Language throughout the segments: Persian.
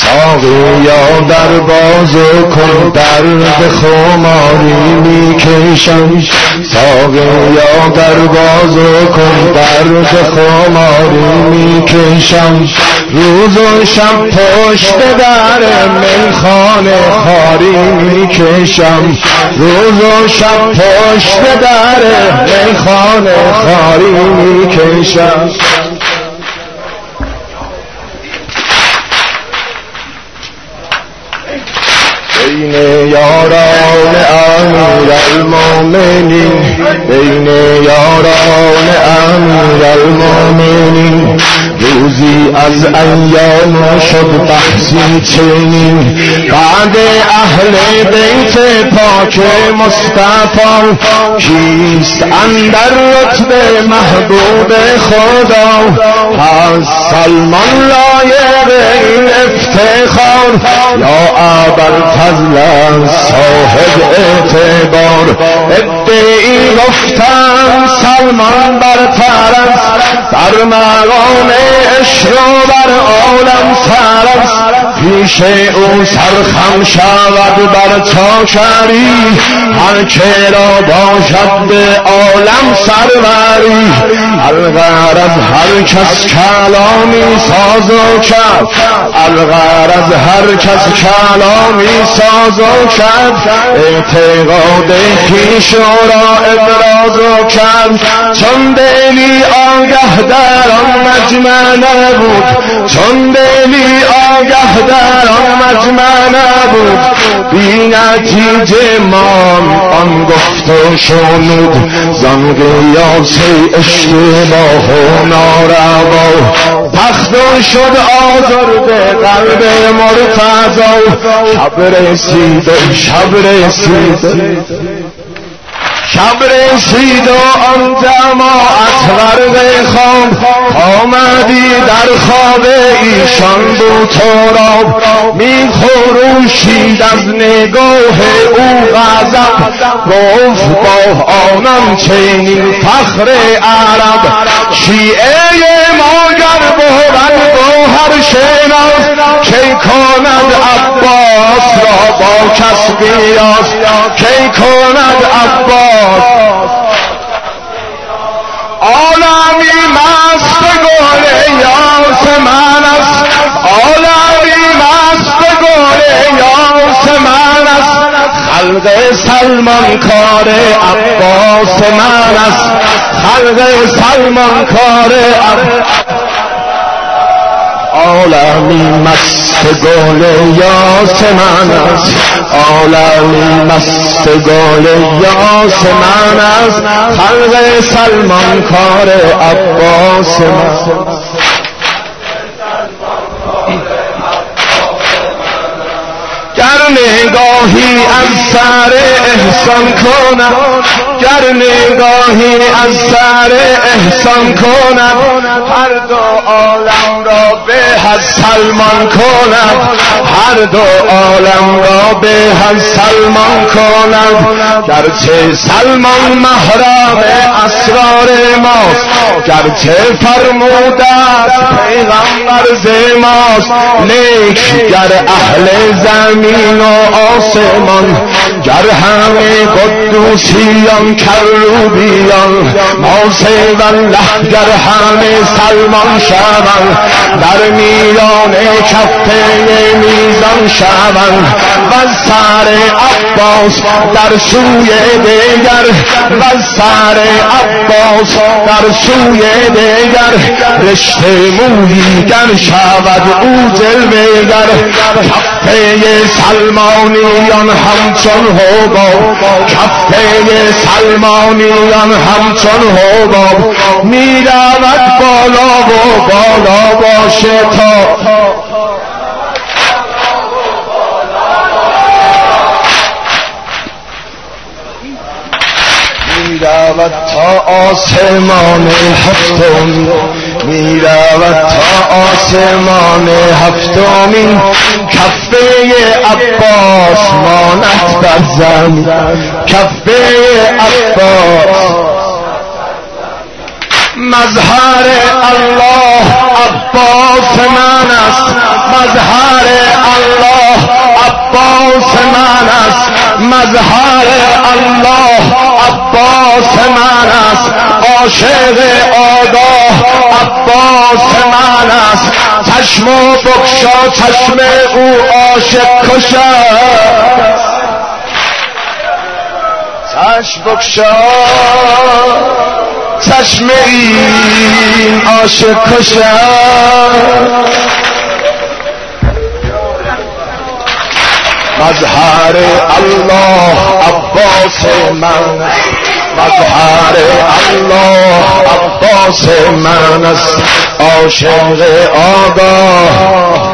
ساقیا در بازو کن درد خماری میکشم ساقیا در بازو کن درد خماری میکشم روز و شب پشت در میخانه خاری میکشم روز و شب پشت در میخانه خاری میکشم بین یاران امیرالمومنین بین یاران امیرالمومنین روزی از ایام شد بحثی چنین بعد اهل بیت پاک مصطفی کیست اندر رتبه محبوب خدا از سلمان لایق این افتخار یا ابوالفضل صاحب اعتبار ادعی گفتن سلمان برتر است در مقام عشق و بر عالم سر است پیش او سرخم شود بر چاکری هر که را باشد به عالم سروری الغرض هر کس کلامی ساز و کرد الغرض هر کس کلامی ساز و کرد اعتقاد خویش را ابراز و کرد چون دلی آگه در آن مجمع نبود چون دلی آگه در آن مجمع نبود بی نتیجه مان آن گفت و شنود زن قیاس اشتباه و ناروا تخت شد آزرده قلب مرتضی شب رسید شب رسید شب رسید و آن جماعت غرق خواب آمدی در خواب ایشان بود تراب می خروشید از نگاه او غضب گفت با آنم چنین فخر عرب شیعه ما گر بود گوهر شناس کی کند عباس را با کس قیاس کی کند عباس عالمی مست گل یاسمن است عالمی مست گل یاسمن است خلق سلمان کار عباس من است خلق سلمان کار عالمی مست گل یاسمن است عالمی مست گل یاسمن است خلق سلمان کار عباس من گر نگاهی از سر احسان کنم گر نگاهی از سر احسان کنم هر دو عالم را به از سلمان کنم هر دو عالم را به از سلمان کنم گرچه سلمان محرم اسرار ماست گرچه فرموده پیغمبر ز ماست لیک گر اهل زمین و آسمان گر همه قدوسیان کروبیان ماسه والله گر همه سلمان شوند در میان کفه میزان شوند و سر عباس در سوی دیگر و سر عباس در سوی دیگر رشته مویی گر شود او جلوه‌گر کفه سلمانیان همچون حباب کفه سلمانیان همچون حباب می رود بالا و بالا باشه تا می رود تا آسمان هفتم می رود تا آسمان هفتمین کفه عباس ماند بر زمین کفه عباس مظهر الله عباس من است مظهر مظهر الله عباس من است، عاشق آگاه عباس من است. چشم بگشا چشم او عاشق کش است، چشم بگشا چشم این عاشق کش است. مظهر الله عباس من، مظهر الله عباس من است، عاشق آگاه.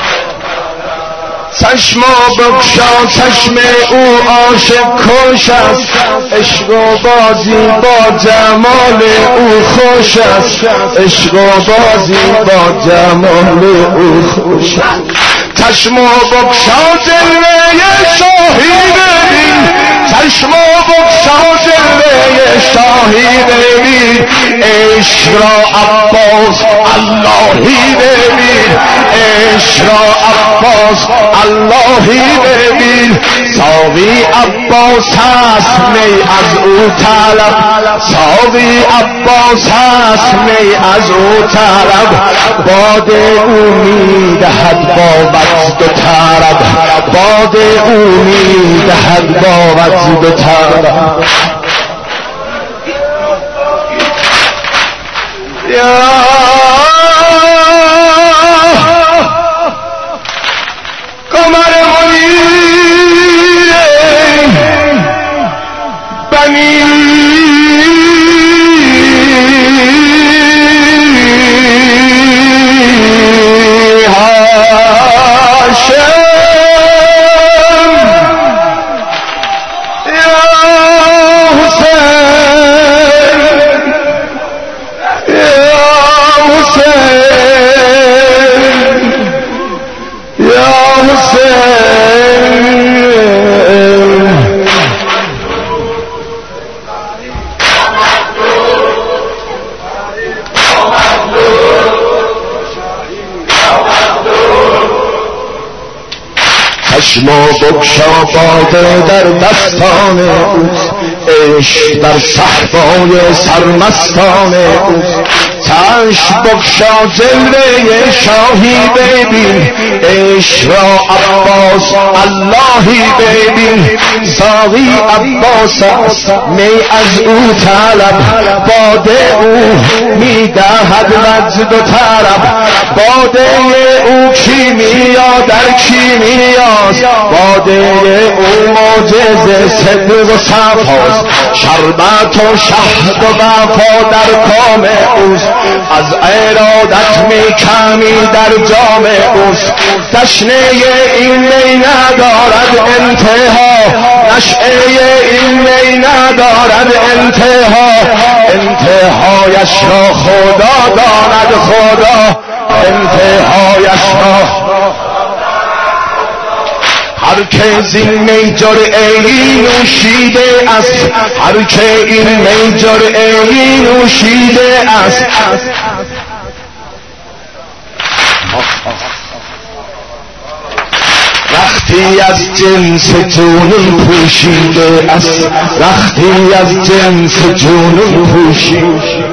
چشم بگشا چشم او عاشق کش است، عشق و بازی با جمال او خوش است، عشق و بازی با جمال او خوش است. چشم بگشا جلوه شاهی ببین، چشم بگشا جلوه شاهی ببین، عشق را عباس اللهی ببین، عشق را عباس اللهی ببین. ساقی عباس هست می از او طلب، ساقی عباس هست می از او طلب. باد او میدهد با وجد و طرب، باد او میدهد با وجد و طرب. یا قمر منیر بنی هاشم، یا حسین، یا حسین، یا حسین. چشم بگشا باده در دستان اوست، عشق در صحرای سرمستان اوست. چشم بگشا جلوه شاهی ببین، عشق را عباس اللهی ببین. ساقی عباس است می از او طلب، باده او میدهد وجد و طرب. باده او کیمیا در کیمیاست، باده او معجزه صدق و صفاست. شربت و شهد و وفا در کام اوست، از ارادت می کمی در جام اوست. تشنه این می ندارد انتها، نشعه این می ندارد انتها. انتهایش را خدا داند، خدا انتهایش را. هر که زین می جرعه‌ای نوشیده است، هر که این می جرعه‌ای نوشیده است. رختی از جنس جنون پوشیده است، رختی از جنس جنون پوشیده.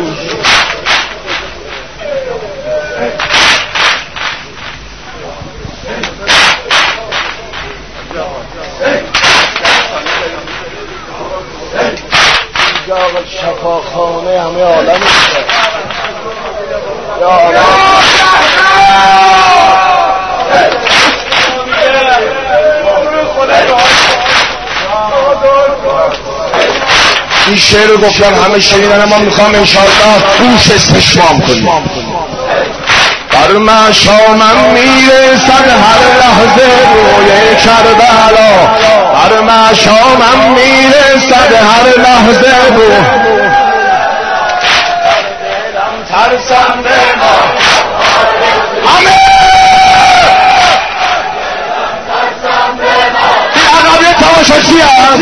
شفاخانه همه عالم یا این شعر رو گفتم همه شنیدن، ما میخوام انشاءالله گوش استشمام کنیم. بر مشامم میرسد هر لحظه روی کربلا، بر مشامم میرسد هر لحظه رو. دلم ترسم به ما همه این عقبه تماشاچی هست.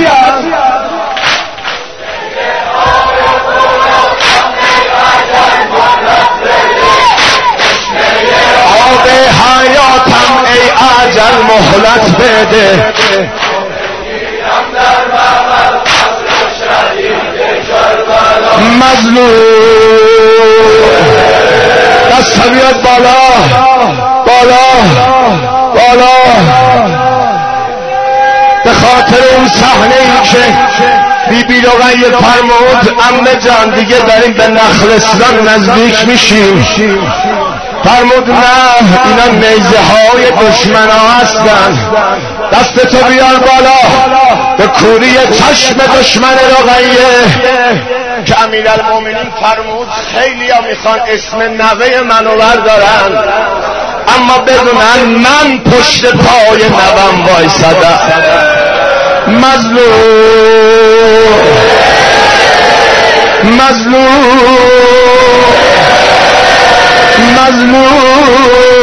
آب حیاتم ای اجل مهلت بده، مظلوم دست بیاد بالا بالا بالا به خاطر اون صحنه ای که بی رقیه فرمود عمه جان دیگه داریم به نخلستان نزدیک میشیم. فرمود نه اینا نیزه های دشمن ها هستن، دستتو بیار بالا به کوری چشم دشمن رقیه. که امیرالمومنین فرمود خیلی ها میخوان اسم نوه منو بردارن اما بدونن من پشت پای نوم وایسادم. مظلوم مظلوم مظلوم